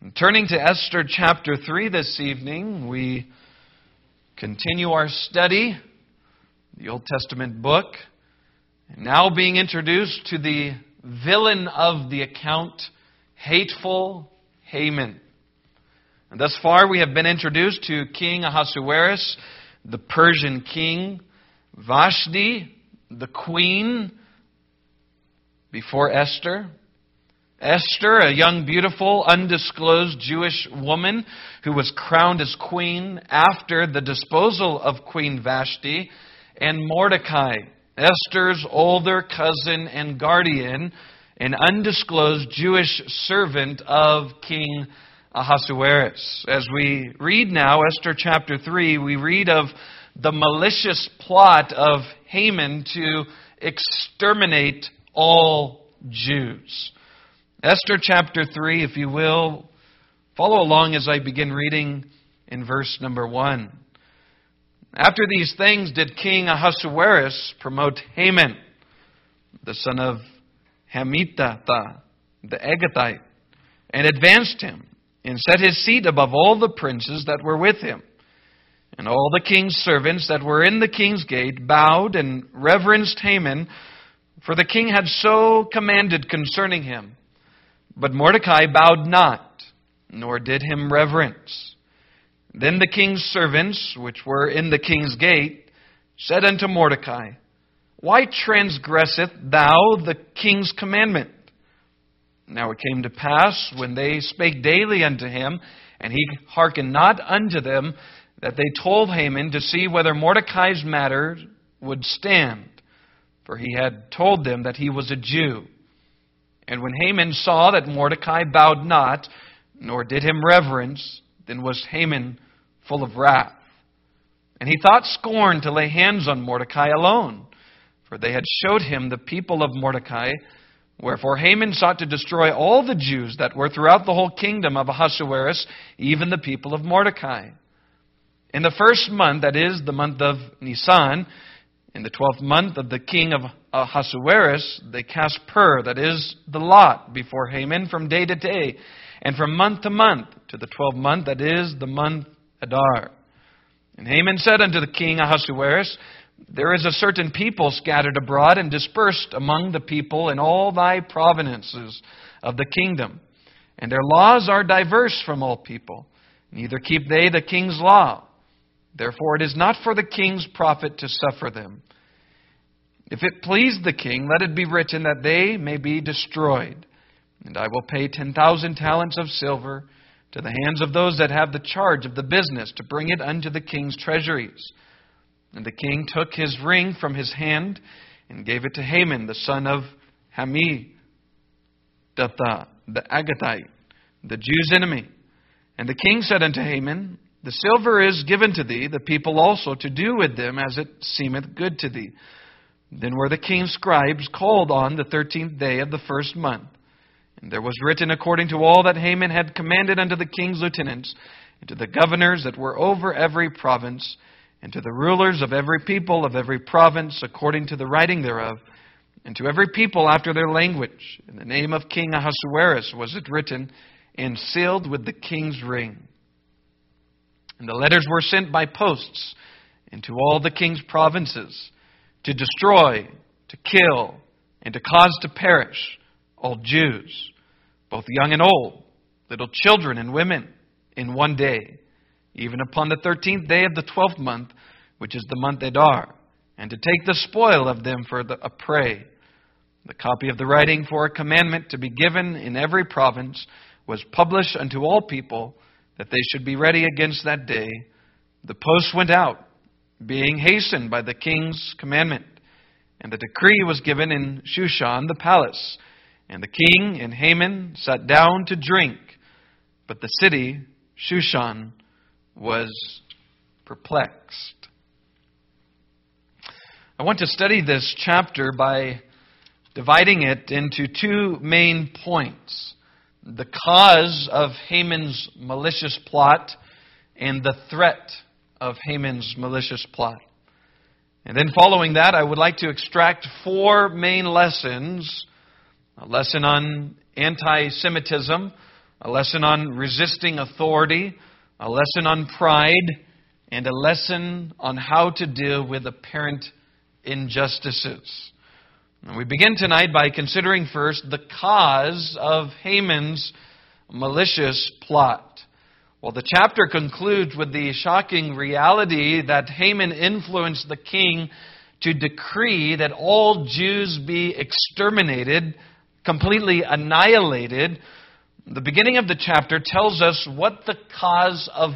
Turning to Esther chapter 3 this evening, we continue our study, the Old Testament book, and now being introduced to the villain of the account, hateful Haman. And thus far we have been introduced to King Ahasuerus, the Persian king, Vashti, the queen, before Esther. Esther, a young, beautiful, undisclosed Jewish woman who was crowned as queen after the disposal of Queen Vashti, and Mordecai, Esther's older cousin and guardian, an undisclosed Jewish servant of King Ahasuerus. As we read now, Esther chapter 3, we read of the malicious plot of Haman to exterminate all Jews. Esther chapter 3, if you will, follow along as I begin reading in verse number 1. After these things did King Ahasuerus promote Haman, the son of Hammedatha, the Agagite, and advanced him, and set his seat above all the princes that were with him. And all the king's servants that were in the king's gate bowed and reverenced Haman, for the king had so commanded concerning him. But Mordecai bowed not, nor did him reverence. Then the king's servants, which were in the king's gate, said unto Mordecai, Why transgresseth thou the king's commandment? Now it came to pass, when they spake daily unto him, and he hearkened not unto them, that they told Haman to see whether Mordecai's matter would stand. For he had told them that he was a Jew. And when Haman saw that Mordecai bowed not, nor did him reverence, then was Haman full of wrath. And he thought scorn to lay hands on Mordecai alone, for they had showed him the people of Mordecai. Wherefore Haman sought to destroy all the Jews that were throughout the whole kingdom of Ahasuerus, even the people of Mordecai. In the first month, that is, the month of Nisan, in the 12th month of the king of Ahasuerus, they cast pur, that is, the lot, before Haman from day to day, and from month to month, to the 12th month, that is, the month Adar. And Haman said unto the king Ahasuerus, There is a certain people scattered abroad and dispersed among the people in all thy provinces of the kingdom, and their laws are diverse from all people, neither keep they the king's law. Therefore it is not for the king's profit to suffer them. If it please the king, let it be written that they may be destroyed. And I will pay 10,000 talents of silver to the hands of those that have the charge of the business, to bring it unto the king's treasuries. And the king took his ring from his hand, and gave it to Haman, the son of Hammedatha, the Agagite, the Jews' enemy. And the king said unto Haman, The silver is given to thee, the people also to do with them as it seemeth good to thee. Then were the king's scribes called on the 13th day of the first month. And there was written according to all that Haman had commanded unto the king's lieutenants, and to the governors that were over every province, and to the rulers of every people of every province, according to the writing thereof, and to every people after their language. In the name of King Ahasuerus was it written, and sealed with the king's ring. And the letters were sent by posts into all the king's provinces, to destroy, to kill, and to cause to perish all Jews, both young and old, little children and women, in one day, even upon the 13th day of the 12th month, which is the month Adar, and to take the spoil of them for a prey. The copy of the writing for a commandment to be given in every province was published unto all people, that they should be ready against that day. The post went out, being hastened by the king's commandment. And the decree was given in Shushan the palace. And the king and Haman sat down to drink. But the city, Shushan, was perplexed. I want to study this chapter by dividing it into two main points: the cause of Haman's malicious plot and the threat of Haman's malicious plot. And then following that, I would like to extract four main lessons: a lesson on anti-Semitism, a lesson on resisting authority, a lesson on pride, and a lesson on how to deal with apparent injustices. And we begin tonight by considering first the cause of Haman's malicious plot. Well, the chapter concludes with the shocking reality that Haman influenced the king to decree that all Jews be exterminated, completely annihilated. The beginning of the chapter tells us what the cause of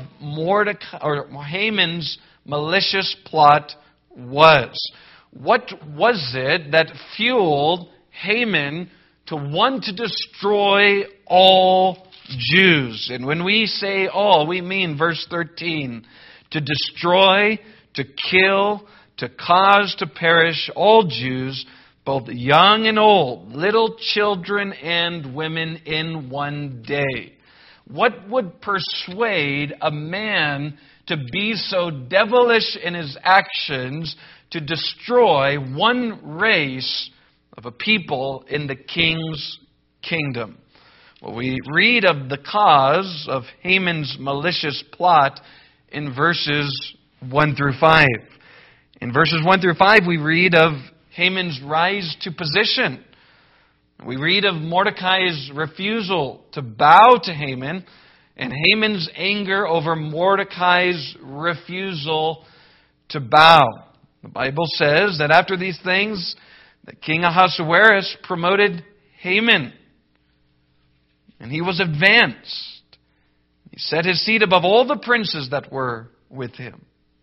Haman's malicious plot was. What was it that fueled Haman to want to destroy all Jews? And when we say all, we mean verse 13, to destroy, to kill, to cause to perish all Jews, both young and old, little children and women in one day. What would persuade a man to be so devilish in his actions to destroy one race of a people in the king's kingdom? Well, we read of the cause of Haman's malicious plot in verses 1 through 5. In verses 1 through 5, we read of Haman's rise to position. We read of Mordecai's refusal to bow to Haman, and Haman's anger over Mordecai's refusal to bow. The Bible says that after these things, the king Ahasuerus promoted Haman, and he was advanced. He set his seat above all the princes that were with him.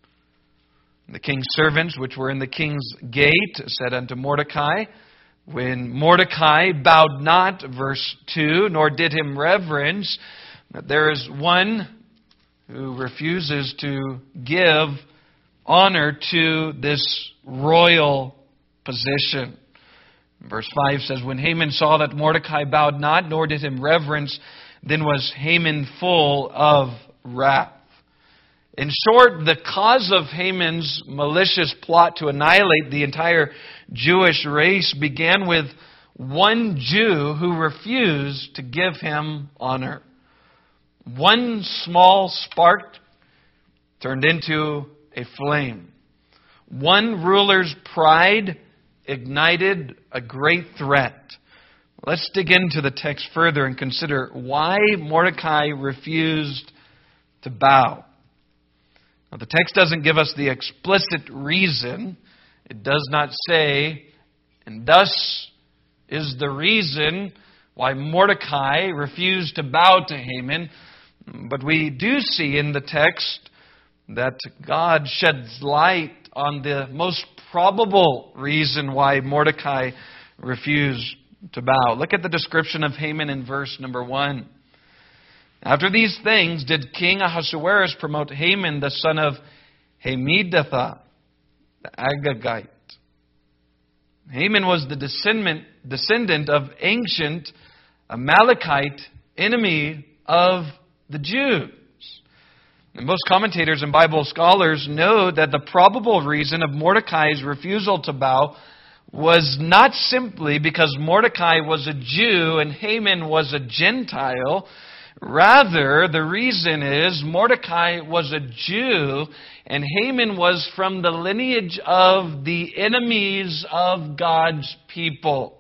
The king's servants, which were in the king's gate, said unto Mordecai, when Mordecai bowed not, verse 2, nor did him reverence, that there is one who refuses to give honor to this royal position. Verse 5 says, when Haman saw that Mordecai bowed not, nor did him reverence, then was Haman full of wrath. In short, the cause of Haman's malicious plot to annihilate the entire Jewish race began with one Jew who refused to give him honor. One small spark turned into a flame. One ruler's pride ignited a great threat. Let's dig into the text further and consider why Mordecai refused to bow. Now, the text doesn't give us the explicit reason. It does not say, and thus is the reason why Mordecai refused to bow to Haman. But we do see in the text that God sheds light on the most probable reason why Mordecai refused to bow. Look at the description of Haman in verse number 1. After these things did King Ahasuerus promote Haman, the son of Hammedatha, the Agagite. Haman was the descendant of ancient Amalekite enemy of the Jews. And most commentators and Bible scholars know that the probable reason of Mordecai's refusal to bow was not simply because Mordecai was a Jew and Haman was a Gentile. Rather, the reason is Mordecai was a Jew and Haman was from the lineage of the enemies of God's people.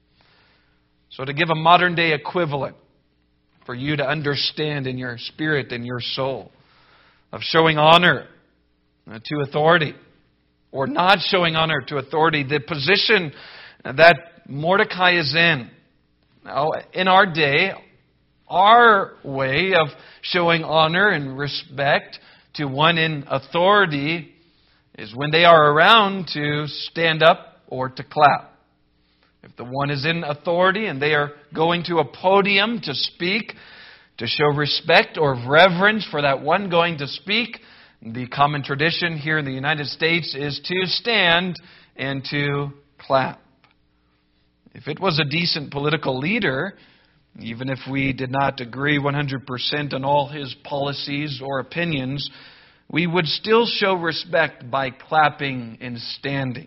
So to give a modern day equivalent for you to understand in your spirit and your soul of showing honor to authority or not showing honor to authority, the position that Mordecai is in. Now, in our day, our way of showing honor and respect to one in authority is when they are around to stand up or to clap. If the one is in authority and they are going to a podium to speak, to show respect or reverence for that one going to speak, the common tradition here in the United States is to stand and to clap. If it was a decent political leader, even if we did not agree 100% on all his policies or opinions, we would still show respect by clapping and standing.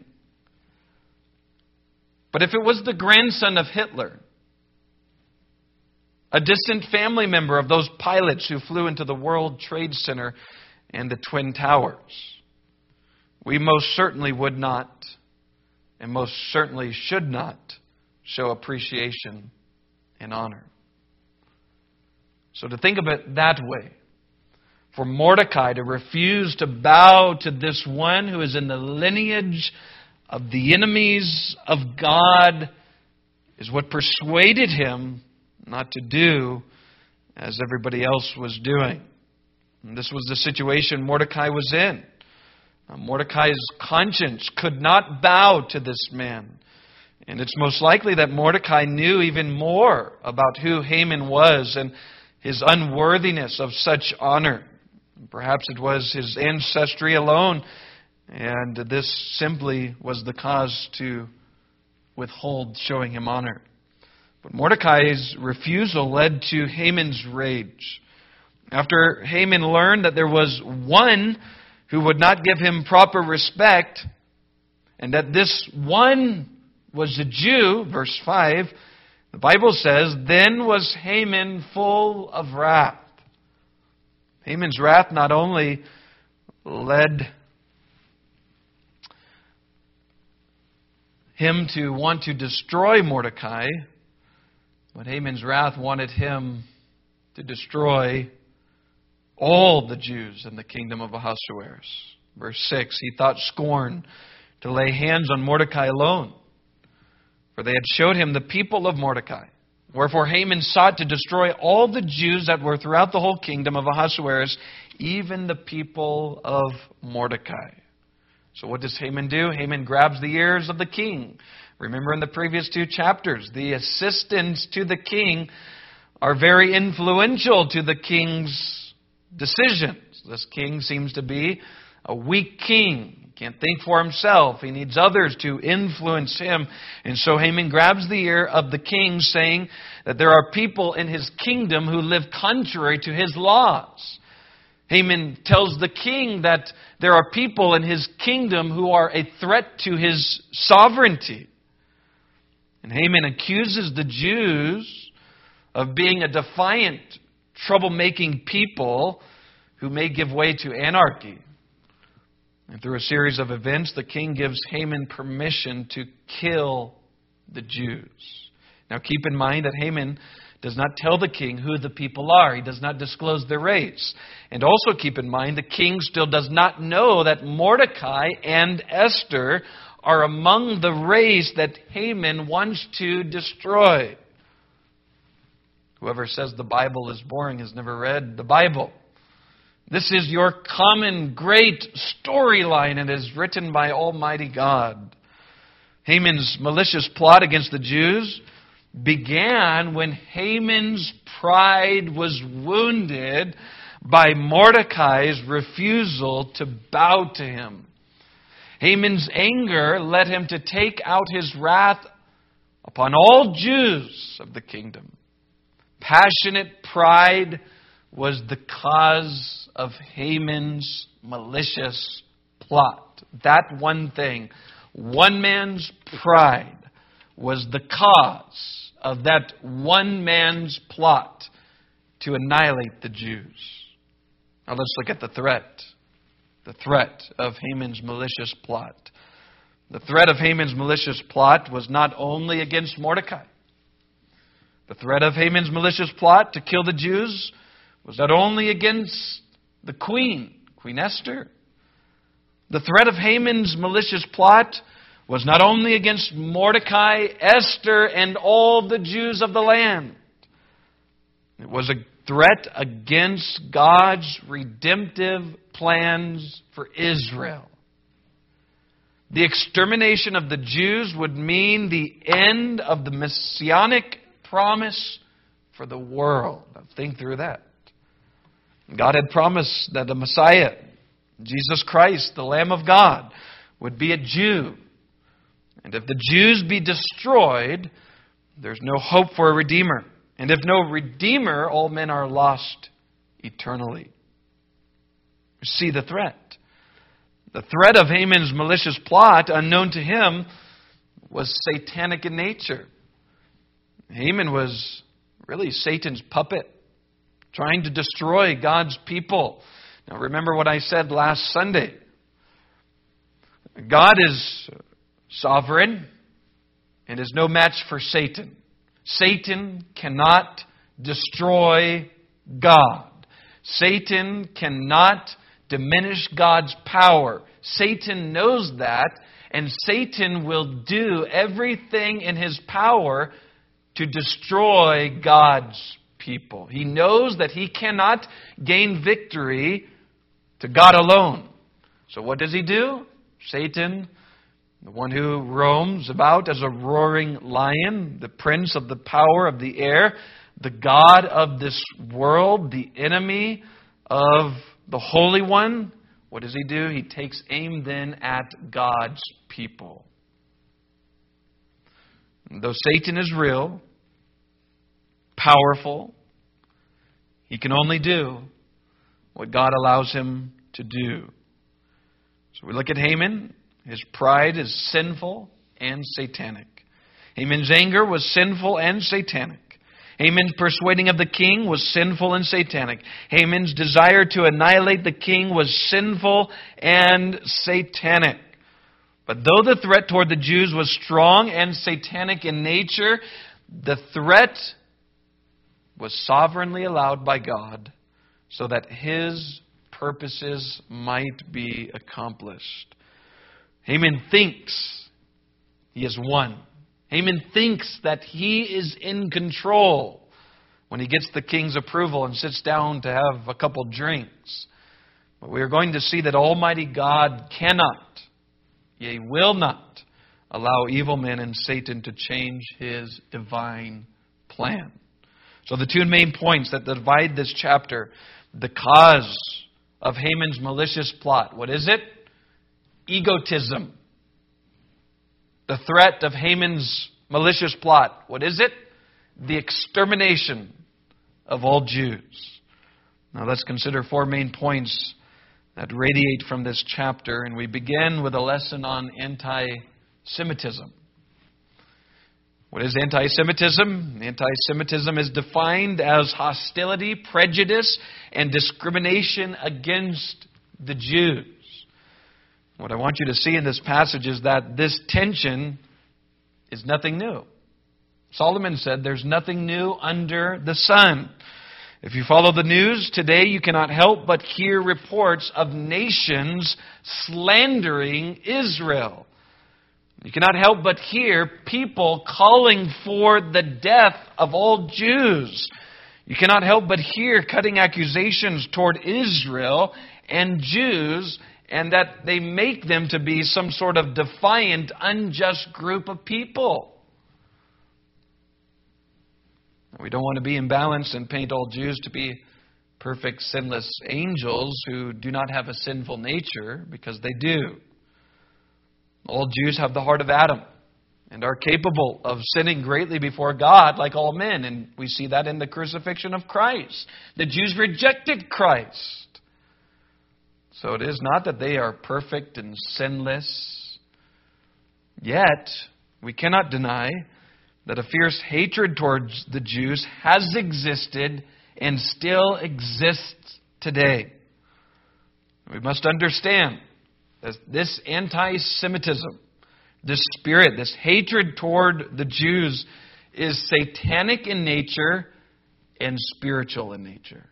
But if it was the grandson of Hitler, a distant family member of those pilots who flew into the World Trade Center and the Twin Towers. We most certainly would not, and most certainly should not, show appreciation and honor. So to think of it that way, for Mordecai to refuse to bow to this one who is in the lineage of the enemies of God is what persuaded him not to do as everybody else was doing. And this was the situation Mordecai was in. Mordecai's conscience could not bow to this man. And it's most likely that Mordecai knew even more about who Haman was and his unworthiness of such honor. Perhaps it was his ancestry alone, and this simply was the cause to withhold showing him honor. But Mordecai's refusal led to Haman's rage. After Haman learned that there was one who would not give him proper respect, and that this one was a Jew, verse 5, the Bible says, then was Haman full of wrath. Haman's wrath not only led him to want to destroy Mordecai, but Haman's wrath wanted him to destroy all the Jews in the kingdom of Ahasuerus. Verse 6, he thought scorn to lay hands on Mordecai alone, for they had showed him the people of Mordecai. Wherefore Haman sought to destroy all the Jews that were throughout the whole kingdom of Ahasuerus, even the people of Mordecai. So what does Haman do? Haman grabs the ears of the king. Remember in the previous 2 chapters, the assistants to the king are very influential to the king's decisions. This king seems to be a weak king. He can't think for himself. He needs others to influence him. And so Haman grabs the ear of the king, saying that there are people in his kingdom who live contrary to his laws. Haman tells the king that there are people in his kingdom who are a threat to his sovereignty. And Haman accuses the Jews of being a defiant, troublemaking people who may give way to anarchy. And through a series of events, the king gives Haman permission to kill the Jews. Now keep in mind that Haman does not tell the king who the people are. He does not disclose their race. And also keep in mind, the king still does not know that Mordecai and Esther are among the race that Haman wants to destroy. Whoever says the Bible is boring has never read the Bible. This is your common great storyline and is written by Almighty God. Haman's malicious plot against the Jews began when Haman's pride was wounded by Mordecai's refusal to bow to him. Haman's anger led him to take out his wrath upon all Jews of the kingdom. Passionate pride was the cause of Haman's malicious plot. That one thing, one man's pride, was the cause of that one man's plot to annihilate the Jews. Now let's look at the threat. The threat of Haman's malicious plot. The threat of Haman's malicious plot was not only against Mordecai. The threat of Haman's malicious plot to kill the Jews was not only against the Queen Esther. The threat of Haman's malicious plot was not only against Mordecai, Esther, and all the Jews of the land. It was a threat against God's redemptive plans for Israel. The extermination of the Jews would mean the end of the messianic promise for the world. Now think through that. God had promised that the Messiah, Jesus Christ, the Lamb of God, would be a Jew. And if the Jews be destroyed, there's no hope for a Redeemer. And if no Redeemer, all men are lost eternally. You see the threat. The threat of Haman's malicious plot, unknown to him, was satanic in nature. Haman was really Satan's puppet, trying to destroy God's people. Now remember what I said last Sunday. God is sovereign and is no match for Satan. Satan cannot destroy God. Satan cannot diminish God's power. Satan knows that, and Satan will do everything in his power to destroy God's people. He knows that he cannot gain victory to God alone. So what does he do? Satan, the one who roams about as a roaring lion, the prince of the power of the air, the god of this world, the enemy of the Holy One, what does he do? He takes aim then at God's people. And though Satan is real, powerful, he can only do what God allows him to do. So we look at Haman. His pride is sinful and satanic. Haman's anger was sinful and satanic. Haman's persuading of the king was sinful and satanic. Haman's desire to annihilate the king was sinful and satanic. But though the threat toward the Jews was strong and satanic in nature, the threat was sovereignly allowed by God so that His purposes might be accomplished. Haman thinks he has won. Haman thinks that he is in control when he gets the king's approval and sits down to have a couple drinks. But we are going to see that Almighty God cannot, yea, will not, allow evil men and Satan to change His divine plan. So the two main points that divide this chapter, the cause of Haman's malicious plot. What is it? Egotism. The threat of Haman's malicious plot. What is it? The extermination of all Jews. Now let's consider four main points that radiate from this chapter. And we begin with a lesson on anti-Semitism. What is anti-Semitism? Anti-Semitism is defined as hostility, prejudice, and discrimination against the Jews. What I want you to see in this passage is that this tension is nothing new. Solomon said there's nothing new under the sun. If you follow the news today, you cannot help but hear reports of nations slandering Israel. You cannot help but hear people calling for the death of all Jews. You cannot help but hear cutting accusations toward Israel and Jews, and that they make them to be some sort of defiant, unjust group of people. We don't want to be imbalanced and paint all Jews to be perfect, sinless angels who do not have a sinful nature, because they do. All Jews have the heart of Adam and are capable of sinning greatly before God like all men. And we see that in the crucifixion of Christ. The Jews rejected Christ. So it is not that they are perfect and sinless. Yet, we cannot deny that a fierce hatred towards the Jews has existed and still exists today. We must understand that this anti-Semitism, this spirit, this hatred toward the Jews is satanic in nature and spiritual in nature.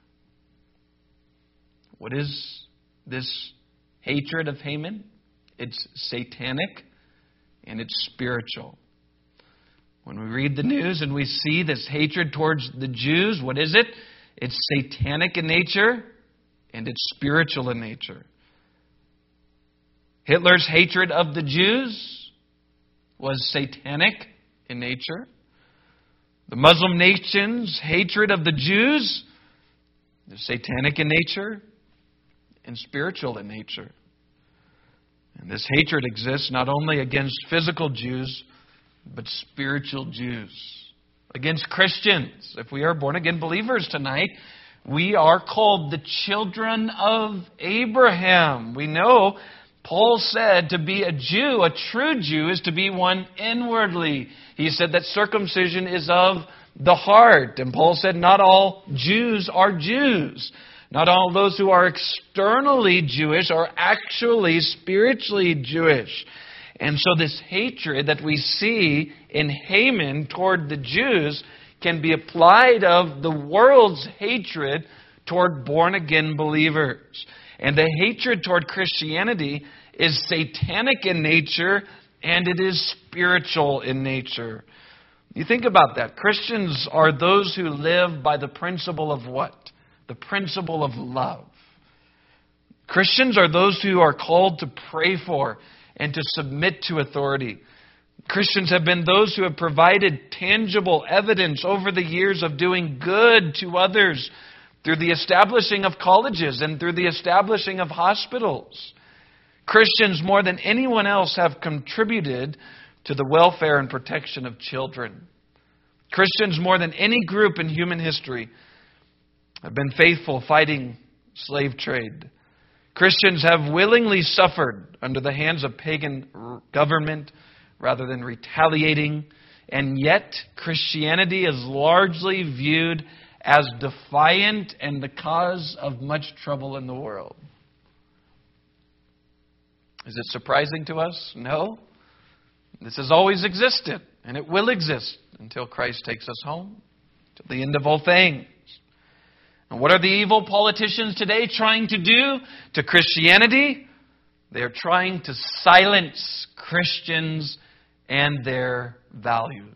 What is this hatred of Haman? It's satanic and it's spiritual. When we read the news and we see this hatred towards the Jews, what is it? It's satanic in nature and it's spiritual in nature. Hitler's hatred of the Jews was satanic in nature. The Muslim nation's hatred of the Jews is satanic in nature and spiritual in nature. And this hatred exists not only against physical Jews, but spiritual Jews. Against Christians. If we are born-again believers tonight, we are called the children of Abraham. We know Paul said to be a Jew, a true Jew, is to be one inwardly. He said that circumcision is of the heart. And Paul said not all Jews are Jews. Not all those who are externally Jewish are actually spiritually Jewish. And so this hatred that we see in Haman toward the Jews can be applied of the world's hatred toward born-again believers. And the hatred toward Christianity is satanic in nature, and it is spiritual in nature. You think about that. Christians are those who live by the principle of what? The principle of love. Christians are those who are called to pray for and to submit to authority. Christians have been those who have provided tangible evidence over the years of doing good to others through the establishing of colleges and through the establishing of hospitals. Christians, more than anyone else, have contributed to the welfare and protection of children. Christians, more than any group in human history, have been faithful fighting slave trade. Christians have willingly suffered under the hands of pagan government rather than retaliating. And yet, Christianity is largely viewed as defiant and the cause of much trouble in the world. Is it surprising to us? No. This has always existed, and it will exist until Christ takes us home, to the end of all things. And what are the evil politicians today trying to do to Christianity? They are trying to silence Christians and their values.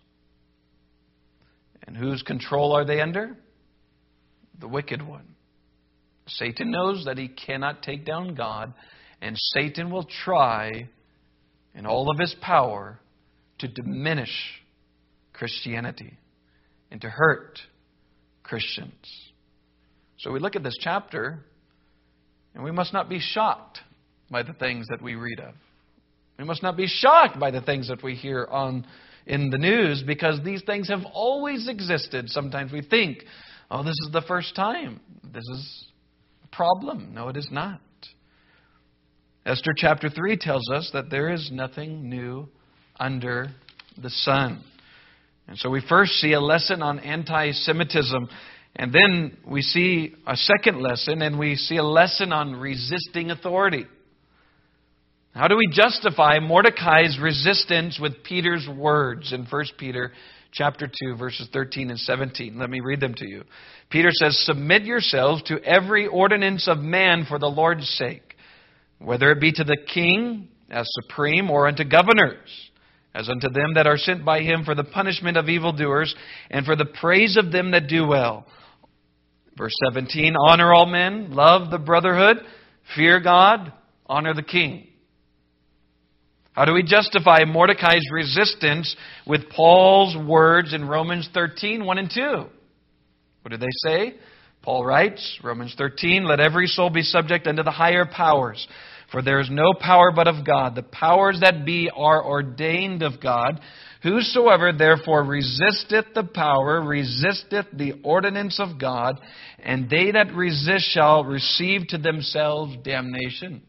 And whose control are they under? The wicked one. Satan knows that he cannot take down God, and Satan will try in all of his power to diminish Christianity and to hurt Christians. So we look at this chapter, and we must not be shocked by the things that we read of. We must not be shocked by the things that we hear in the news, because these things have always existed. Sometimes we think, oh, this is the first time. This is a problem. No, it is not. Esther chapter 3 tells us that there is nothing new under the sun. And so we first see a lesson on anti-Semitism, and then we see a second lesson, and we see a lesson on resisting authority. How do we justify Mordecai's resistance with Peter's words in 1 Peter chapter 2, verses 13 and 17? Let me read them to you. Peter says, "Submit yourselves to every ordinance of man for the Lord's sake, whether it be to the king as supreme, or unto governors, as unto them that are sent by him for the punishment of evildoers, and for the praise of them that do well." Verse 17, "Honor all men, love the brotherhood, fear God, honor the king." How do we justify Mordecai's resistance with Paul's words in Romans 13, 1 and 2? What do they say? Paul writes, Romans 13, "Let every soul be subject unto the higher powers, for there is no power but of God. The powers that be are ordained of God. Whosoever therefore resisteth the power, resisteth the ordinance of God, and they that resist shall receive to themselves damnation."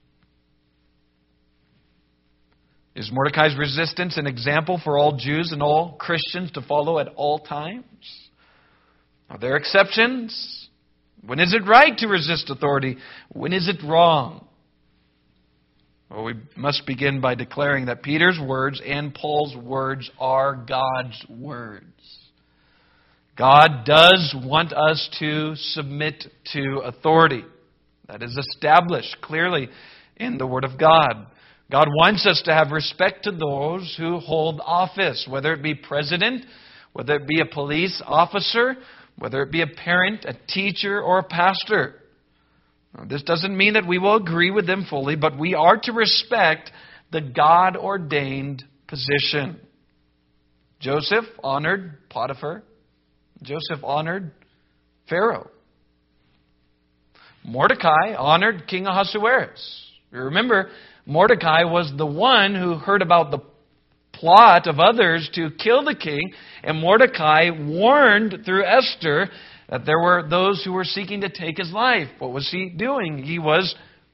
Is Mordecai's resistance an example for all Jews and all Christians to follow at all times? Are there exceptions? When is it right to resist authority? When is it wrong? Well, we must begin by declaring that Peter's words and Paul's words are God's words. God does want us to submit to authority. That is established clearly in the Word of God. God wants us to have respect to those who hold office, whether it be president, whether it be a police officer, whether it be a parent, a teacher, or a pastor. Now, this doesn't mean that we will agree with them fully, but we are to respect the God-ordained position. Joseph honored Potiphar. Joseph honored Pharaoh. Mordecai honored King Ahasuerus. Remember, Mordecai was the one who heard about the plot of others to kill the king, and Mordecai warned through Esther that there were those who were seeking to take his life. What was he doing? He was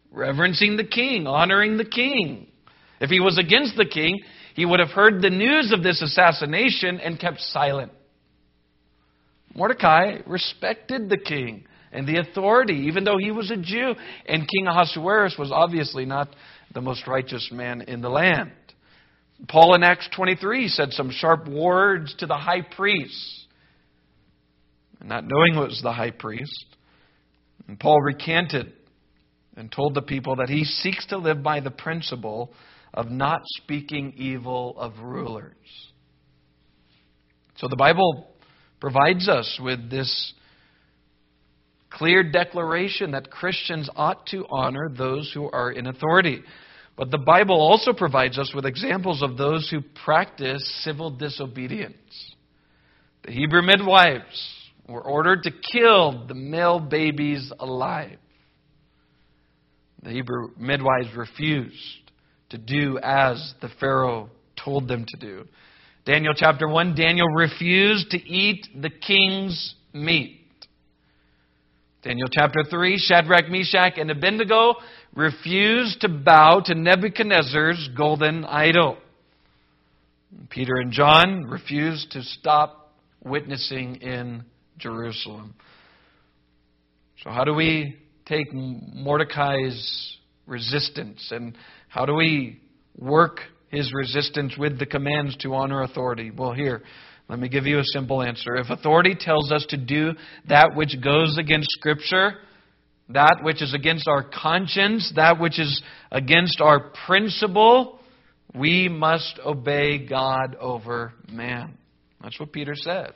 reverencing the king, honoring the king. If he was against the king, he would have heard the news of this assassination and kept silent. Mordecai respected the king and the authority, even though he was a Jew. And King Ahasuerus was obviously not the most righteous man in the land. Paul in Acts 23 said some sharp words to the high priest, not knowing it was the high priest. And Paul recanted and told the people that he seeks to live by the principle of not speaking evil of rulers. So the Bible provides us with this clear declaration that Christians ought to honor those who are in authority. But the Bible also provides us with examples of those who practice civil disobedience. The Hebrew midwives were ordered to kill the male babies alive. The Hebrew midwives refused to do as the Pharaoh told them to do. Daniel chapter 1, Daniel refused to eat the king's meat. Daniel chapter 3, Shadrach, Meshach, and Abednego refused to bow to Nebuchadnezzar's golden idol. Peter and John refused to stop witnessing in Jerusalem. So how do we take Mordecai's resistance, and how do we work his resistance with the commands to honor authority? Well, here, let me give you a simple answer. If authority tells us to do that which goes against Scripture, that which is against our conscience, that which is against our principle, we must obey God over man. That's what Peter said.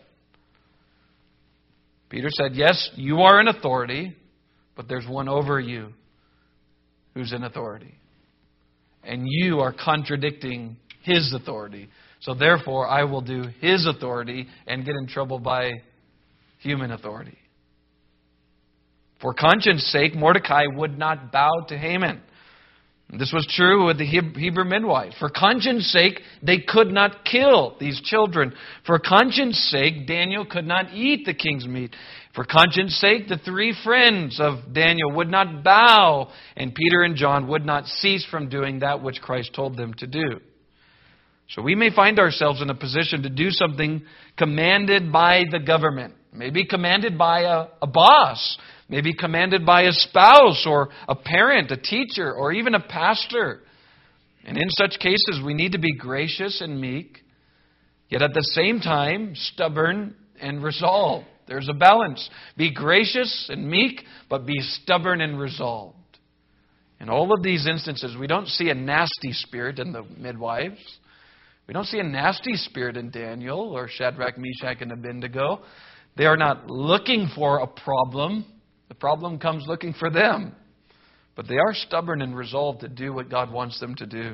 Peter said, yes, you are in authority, but there's one over you who's in authority. And you are contradicting his authority. So therefore, I will do his authority and get in trouble by human authority. For conscience sake, Mordecai would not bow to Haman. This was true with the Hebrew midwives. For conscience sake, they could not kill these children. For conscience sake, Daniel could not eat the king's meat. For conscience sake, the three friends of Daniel would not bow, and Peter and John would not cease from doing that which Christ told them to do. So we may find ourselves in a position to do something commanded by the government, maybe commanded by a boss, maybe commanded by a spouse or a parent, a teacher, or even a pastor. And in such cases, we need to be gracious and meek, yet at the same time, stubborn and resolved. There's a balance. Be gracious and meek, but be stubborn and resolved. In all of these instances, we don't see a nasty spirit in the midwives. We don't see a nasty spirit in Daniel or Shadrach, Meshach, and Abednego. They are not looking for a problem. The problem comes looking for them. But they are stubborn and resolved to do what God wants them to do.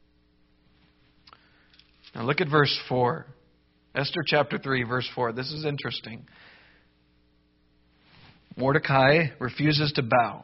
Now look at verse 4. Esther chapter 3, verse 4. This is interesting. Mordecai refuses to bow.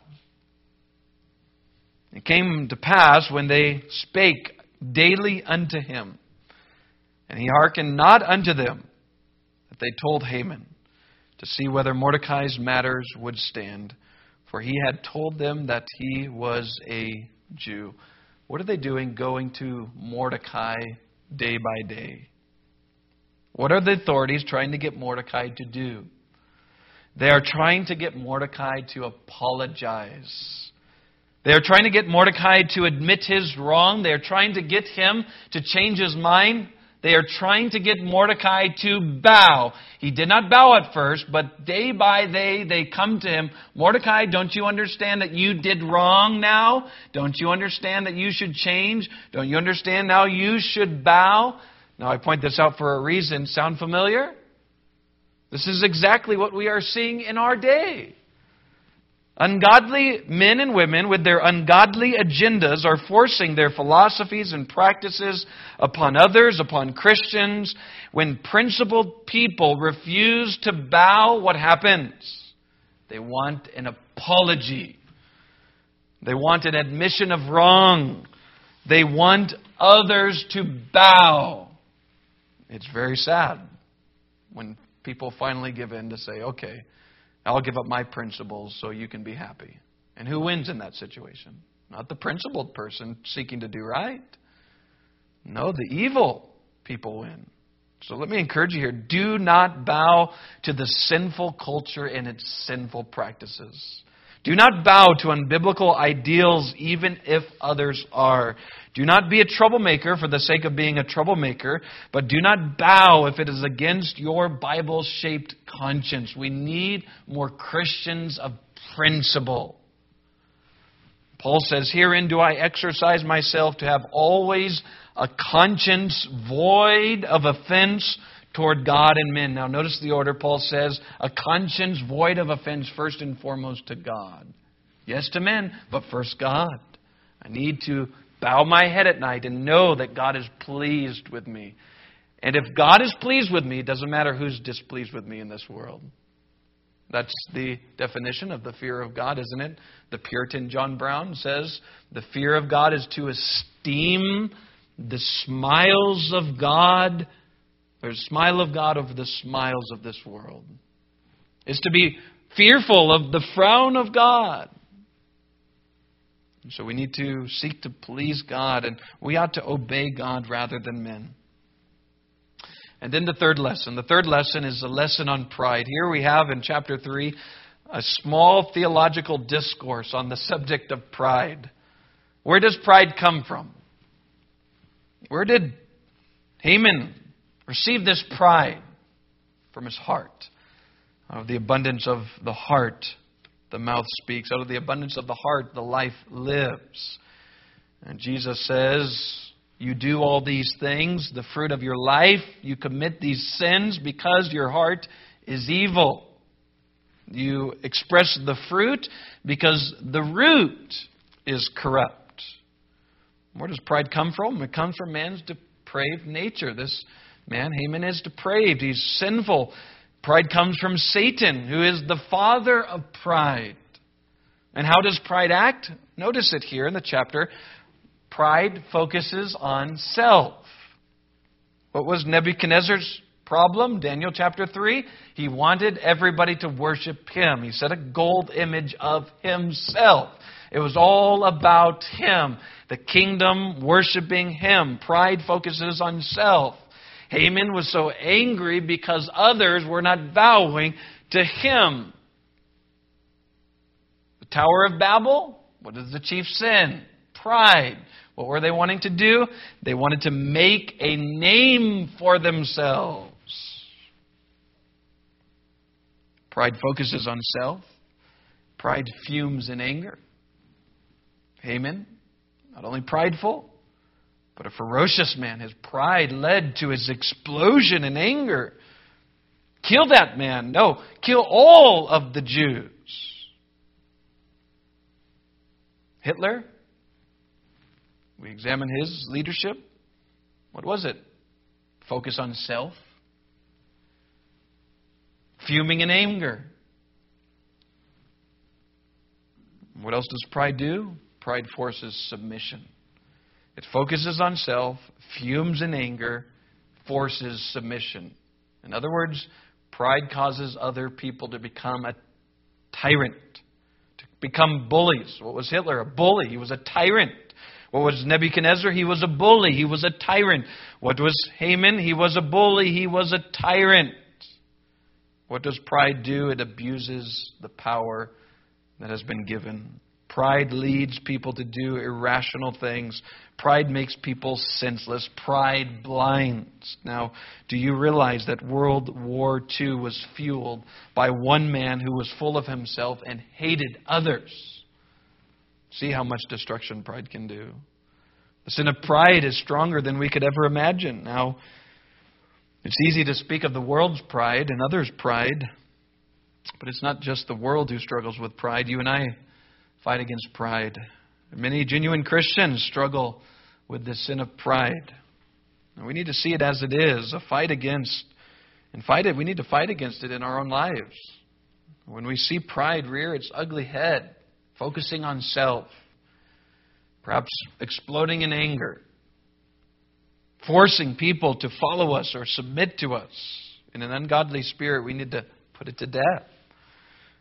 It came to pass when they spake daily unto him, and he hearkened not unto them, that they told Haman to see whether Mordecai's matters would stand, for he had told them that he was a Jew. What are they doing going to Mordecai day by day? What are the authorities trying to get Mordecai to do? They are trying to get Mordecai to apologize. They are trying to get Mordecai to admit his wrong. They are trying to get him to change his mind. They are trying to get Mordecai to bow. He did not bow at first, but day by day they come to him. Mordecai, don't you understand that you did wrong now? Don't you understand that you should change? Don't you understand now you should bow? Now I point this out for a reason. Sound familiar? This is exactly what we are seeing in our day. Ungodly men and women with their ungodly agendas are forcing their philosophies and practices upon others, upon Christians. When principled people refuse to bow, what happens? They want an apology. They want an admission of wrong. They want others to bow. It's very sad when people finally give in to say, okay, I'll give up my principles so you can be happy. And who wins in that situation? Not the principled person seeking to do right. No, the evil people win. So let me encourage you here. Do not bow to the sinful culture and its sinful practices. Do not bow to unbiblical ideals even if others are. Do not be a troublemaker for the sake of being a troublemaker, but do not bow if it is against your Bible-shaped conscience. We need more Christians of principle. Paul says, "Herein do I exercise myself to have always a conscience void of offense toward God and men." Now notice the order. Paul says, a conscience void of offense first and foremost to God. Yes, to men, but first God. I need to bow my head at night and know that God is pleased with me. And if God is pleased with me, it doesn't matter who's displeased with me in this world. That's the definition of the fear of God, isn't it? The Puritan John Brown says, the fear of God is to esteem the smiles of God, or smile of God over the smiles of this world. Is to be fearful of the frown of God. And so we need to seek to please God, and we ought to obey God rather than men. And then the third lesson. The third lesson is a lesson on pride. Here we have in chapter 3 a small theological discourse on the subject of pride. Where does pride come from? Where did Haman receive this pride? From his heart. Out of the abundance of the heart, the mouth speaks. Out of the abundance of the heart, the life lives. And Jesus says, you do all these things, the fruit of your life. You commit these sins because your heart is evil. You express the fruit because the root is corrupt. Where does pride come from? It comes from man's depraved nature. This man, Haman, is depraved. He's sinful. Pride comes from Satan, who is the father of pride. And how does pride act? Notice it here in the chapter. Pride focuses on self. What was Nebuchadnezzar's problem? Daniel chapter 3. He wanted everybody to worship him. He set a gold image of himself. It was all about him. The kingdom worshiping him. Pride focuses on self. Haman was so angry because others were not bowing to him. The Tower of Babel, what is the chief sin? Pride. What were they wanting to do? They wanted to make a name for themselves. Pride focuses on self. Pride fumes in anger. Haman, not only prideful, but a ferocious man. His pride led to his explosion in anger. Kill that man. No, kill all of the Jews. Hitler, we examine his leadership. What was it? Focus on self. Fuming in anger. What else does pride do? Pride forces submission. It focuses on self, fumes in anger, forces submission. In other words, pride causes other people to become a tyrant, to become bullies. What was Hitler? A bully. He was a tyrant. What was Nebuchadnezzar? He was a bully. He was a tyrant. What was Haman? He was a bully. He was a tyrant. What does pride do? It abuses the power that has been given. Pride leads people to do irrational things. Pride makes people senseless. Pride blinds. Now, do you realize that World War II was fueled by one man who was full of himself and hated others? See how much destruction pride can do. The sin of pride is stronger than we could ever imagine. Now, it's easy to speak of the world's pride and others' pride, but it's not just the world who struggles with pride. You and I fight against pride. Many genuine Christians struggle with the sin of pride. And we need to see it as it is, a fight against, and fight it. We need to fight against it in our own lives. When we see pride rear its ugly head, focusing on self, perhaps exploding in anger, forcing people to follow us or submit to us in an ungodly spirit, we need to put it to death.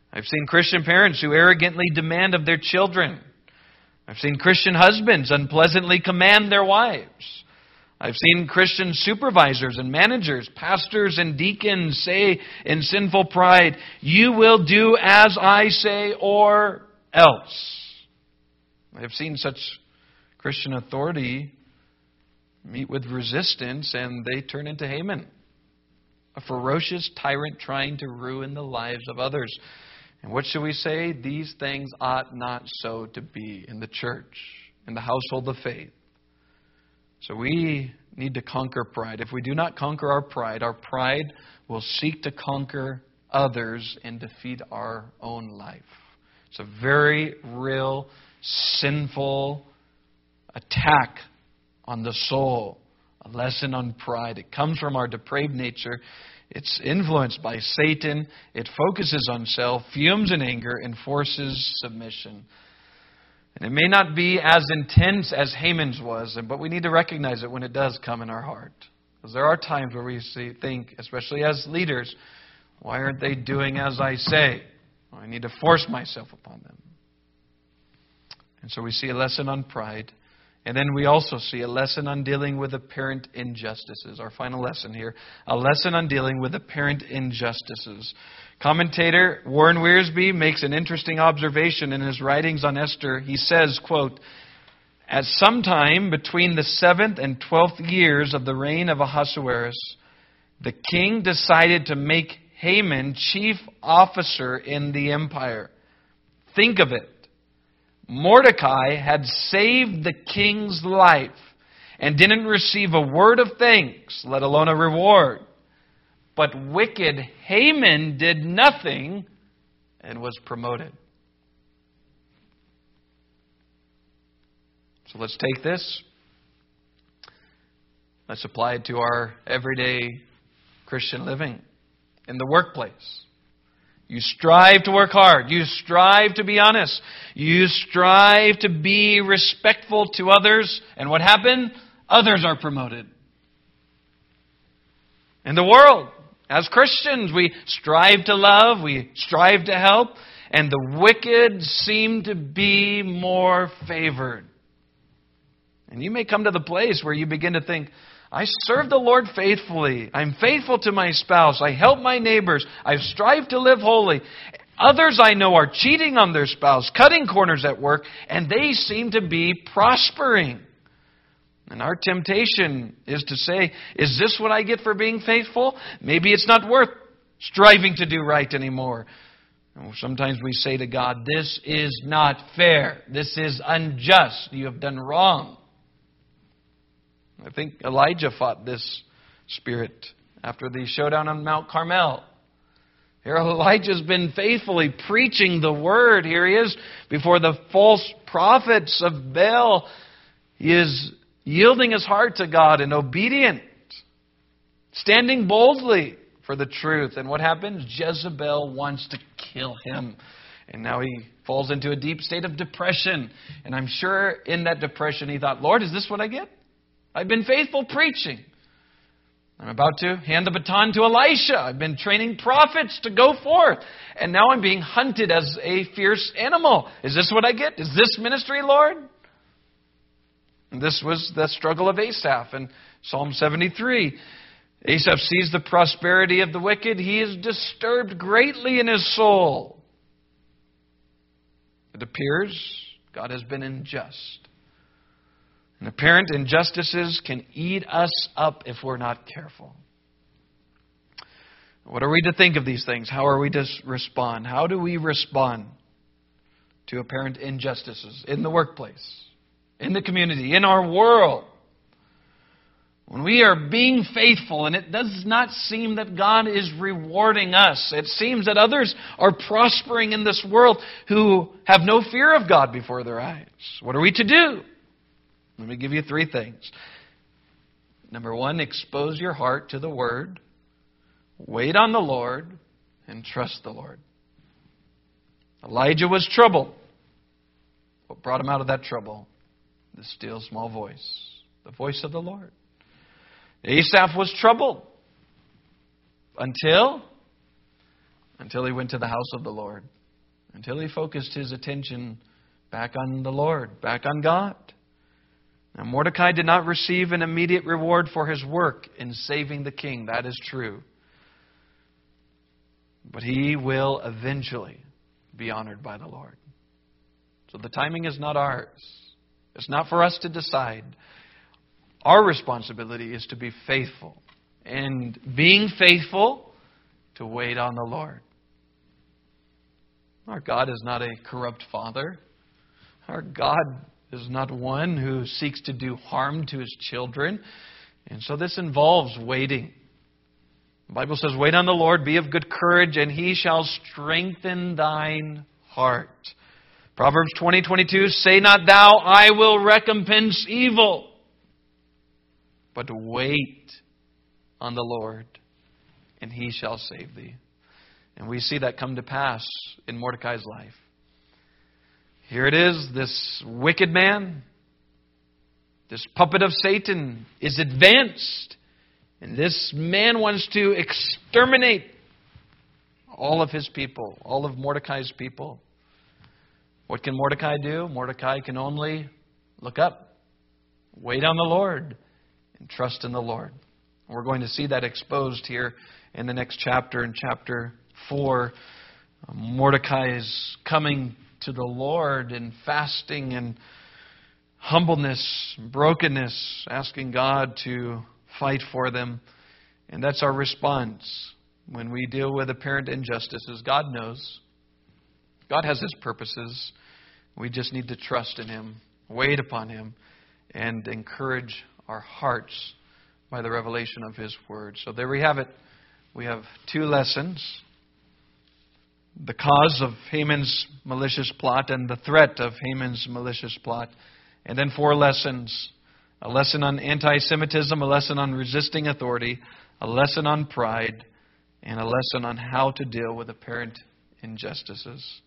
I've seen Christian parents who arrogantly demand of their children. I've seen Christian husbands unpleasantly command their wives. I've seen Christian supervisors and managers, pastors and deacons say in sinful pride, "You will do as I say or else." I have seen such Christian authority meet with resistance and they turn into Haman, a ferocious tyrant trying to ruin the lives of others. And what should we say? These things ought not so to be in the church, in the household of faith. So we need to conquer pride. If we do not conquer our pride will seek to conquer others and defeat our own life. It's a very real, sinful attack on the soul. A lesson on pride. It comes from our depraved nature. It's influenced by Satan. It focuses on self, fumes in anger, and forces submission. And it may not be as intense as Haman's was, but we need to recognize it when it does come in our heart. Because there are times where we think, especially as leaders, why aren't they doing as I say? Well, I need to force myself upon them. And so we see a lesson on pride. And then we also see a lesson on dealing with apparent injustices. Our final lesson here. A lesson on dealing with apparent injustices. Commentator Warren Wiersbe makes an interesting observation in his writings on Esther. He says, quote, "At some time between the 7th and 12th years of the reign of Ahasuerus, the king decided to make Haman chief officer in the empire." Think of it. Mordecai had saved the king's life and didn't receive a word of thanks, let alone a reward. But wicked Haman did nothing and was promoted. So let's take this. Let's apply it to our everyday Christian living in the workplace. You strive to work hard. You strive to be honest. You strive to be respectful to others. And what happened? Others are promoted. In the world, as Christians, we strive to love. We strive to help. And the wicked seem to be more favored. And you may come to the place where you begin to think, I serve the Lord faithfully. I'm faithful to my spouse. I help my neighbors. I strive to live holy. Others I know are cheating on their spouse, cutting corners at work, and they seem to be prospering. And our temptation is to say, is this what I get for being faithful? Maybe it's not worth striving to do right anymore. Sometimes we say to God, this is not fair. This is unjust. You have done wrong. I think Elijah fought this spirit after the showdown on Mount Carmel. Here Elijah's been faithfully preaching the word. Here he is before the false prophets of Baal. He is yielding his heart to God and obedient, standing boldly for the truth. And what happens? Jezebel wants to kill him. And now he falls into a deep state of depression. And I'm sure in that depression he thought, Lord, is this what I get? I've been faithful preaching. I'm about to hand the baton to Elisha. I've been training prophets to go forth. And now I'm being hunted as a fierce animal. Is this what I get? Is this ministry, Lord? And this was the struggle of Asaph in Psalm 73. Asaph sees the prosperity of the wicked. He is disturbed greatly in his soul. It appears God has been unjust. And apparent injustices can eat us up if we're not careful. What are we to think of these things? How are we to respond? How do we respond to apparent injustices in the workplace, in the community, in our world? When we are being faithful and it does not seem that God is rewarding us, it seems that others are prospering in this world who have no fear of God before their eyes. What are we to do? Let me give you 3 things. Number 1, expose your heart to the Word. Wait on the Lord and trust the Lord. Elijah was troubled. What brought him out of that trouble? The still small voice. The voice of the Lord. Asaph was troubled until he went to the house of the Lord. until he focused his attention back on the Lord, back on God. Now, Mordecai did not receive an immediate reward for his work in saving the king. That is true. But he will eventually be honored by the Lord. So the timing is not ours. It's not for us to decide. Our responsibility is to be faithful. And being faithful, to wait on the Lord. Our God is not a corrupt father. Our God is not one who seeks to do harm to his children. And so this involves waiting. The Bible says, wait on the Lord, be of good courage, and he shall strengthen thine heart. Proverbs 20:22, say not thou, I will recompense evil, but wait on the Lord, and he shall save thee. And we see that come to pass in Mordecai's life. Here it is, this wicked man, this puppet of Satan, is advanced. And this man wants to exterminate all of his people, all of Mordecai's people. What can Mordecai do? Mordecai can only look up, wait on the Lord, and trust in the Lord. We're going to see that exposed here in the next chapter, in chapter 4. Mordecai is coming to the Lord in fasting and humbleness, brokenness, asking God to fight for them. And that's our response when we deal with apparent injustices. God knows. God has His purposes. We just need to trust in Him, wait upon Him, and encourage our hearts by the revelation of His Word. So there we have it. We have 2 lessons. The cause of Haman's malicious plot and the threat of Haman's malicious plot. And then 4 lessons. A lesson on anti-Semitism, a lesson on resisting authority, a lesson on pride, and a lesson on how to deal with apparent injustices.